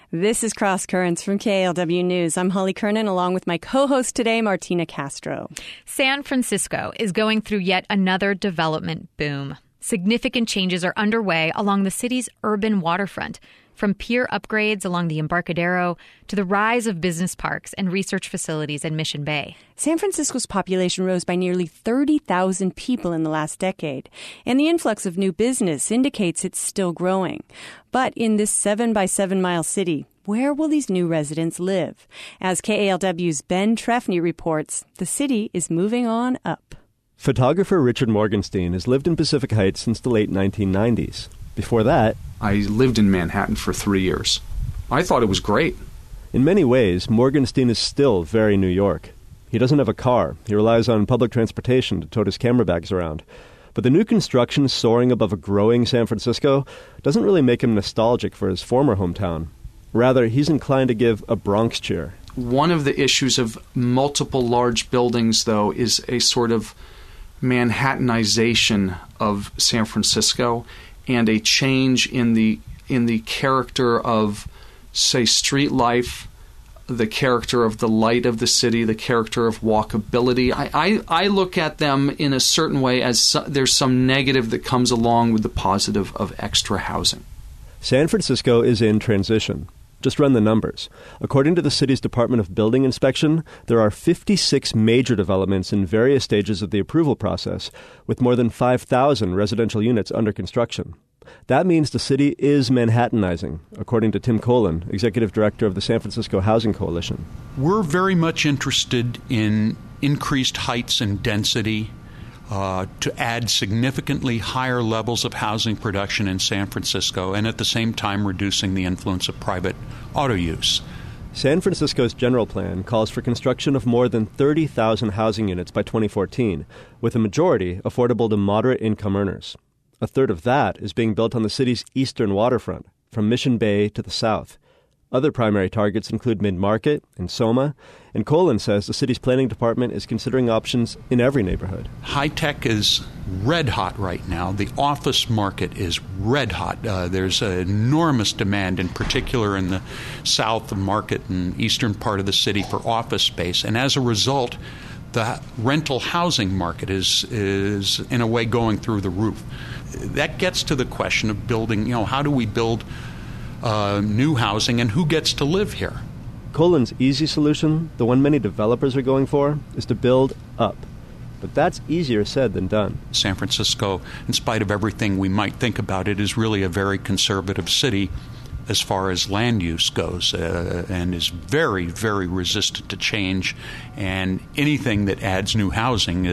This is Cross Currents from KALW News. I'm Holly Kernan, along with my co-host today, Martina Castro. San Francisco is going through yet another development boom. Significant changes are underway along the city's urban waterfront, from pier upgrades along the Embarcadero to the rise of business parks and research facilities in Mission Bay. San Francisco's population rose by nearly 30,000 people in the last decade, and the influx of new business indicates it's still growing. But in this 7-by-7-mile city, where will these new residents live? As KALW's Ben Trefny reports, the city is moving on up. Photographer Richard Morgenstein has lived in Pacific Heights since the late 1990s. Before that, I lived in Manhattan for 3 years. I thought it was great. In many ways, Morgenstein is still very New York. He doesn't have a car. He relies on public transportation to tote his camera bags around. But the new construction soaring above a growing San Francisco doesn't really make him nostalgic for his former hometown. Rather, he's inclined to give a Bronx cheer. One of the issues of multiple large buildings, though, is a sort of Manhattanization of San Francisco and a change in the character of, say, street life, the character of the light of the city, the character of walkability. I look at them in a certain way as there's some negative that comes along with the positive of extra housing. San Francisco is in transition. Just run the numbers. According to the city's Department of Building Inspection, there are 56 major developments in various stages of the approval process, with more than 5,000 residential units under construction. That means the city is Manhattanizing, according to Tim Colin, executive director of the San Francisco Housing Coalition. We're very much interested in increased heights and density to add significantly higher levels of housing production in San Francisco, and at the same time reducing the influence of private auto use. San Francisco's general plan calls for construction of more than 30,000 housing units by 2014, with a majority affordable to moderate-income earners. A third of that is being built on the city's eastern waterfront, from Mission Bay to the south. Other primary targets include Mid-Market and Soma, and Colin says the city's planning department is considering options in every neighborhood. High-tech is red hot right now. The office market is red hot. There's an enormous demand, in particular in the south market and eastern part of the city, for office space. And as a result, the rental housing market is in a way going through the roof. That gets to the question of building, how do we build new housing, and who gets to live here? Colin's easy solution, the one many developers are going for, is to build up. But that's easier said than done. San Francisco, in spite of everything we might think about it, is really a very conservative city as far as land use goes, and is very, very resistant to change. And anything that adds new housing,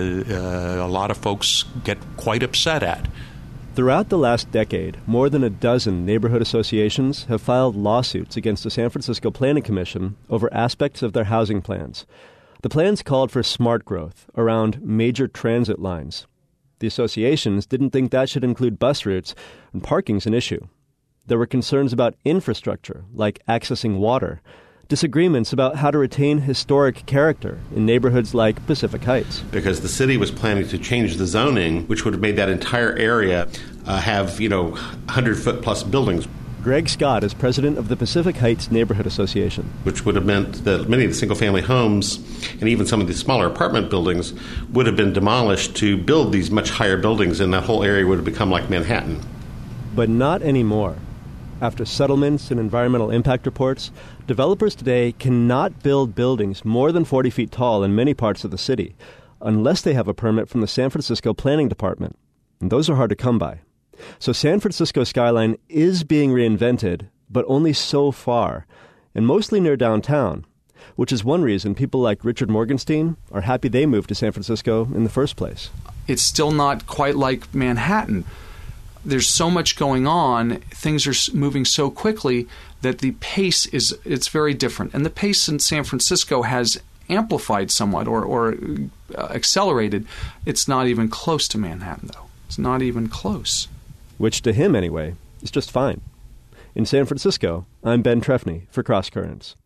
a lot of folks get quite upset at. Throughout the last decade, more than a dozen neighborhood associations have filed lawsuits against the San Francisco Planning Commission over aspects of their housing plans. The plans called for smart growth around major transit lines. The associations didn't think that should include bus routes, and parking's an issue. There were concerns about infrastructure, like accessing water, disagreements about how to retain historic character in neighborhoods like Pacific Heights. Because the city was planning to change the zoning, which would have made that entire area have, 100-foot plus buildings. Greg Scott is president of the Pacific Heights Neighborhood Association. Which would have meant that many of the single-family homes and even some of the smaller apartment buildings would have been demolished to build these much higher buildings, and that whole area would have become like Manhattan. But not anymore. After settlements and environmental impact reports, developers today cannot build buildings more than 40 feet tall in many parts of the city unless they have a permit from the San Francisco Planning Department. And those are hard to come by. So San Francisco skyline is being reinvented, but only so far, and mostly near downtown, which is one reason people like Richard Morgenstein are happy they moved to San Francisco in the first place. It's still not quite like Manhattan. There's so much going on, things are moving so quickly that the pace it's very different. And the pace in San Francisco has amplified somewhat or accelerated. It's not even close to Manhattan, though. It's not even close. Which to him, anyway, is just fine. In San Francisco, I'm Ben Trefny for Cross Currents.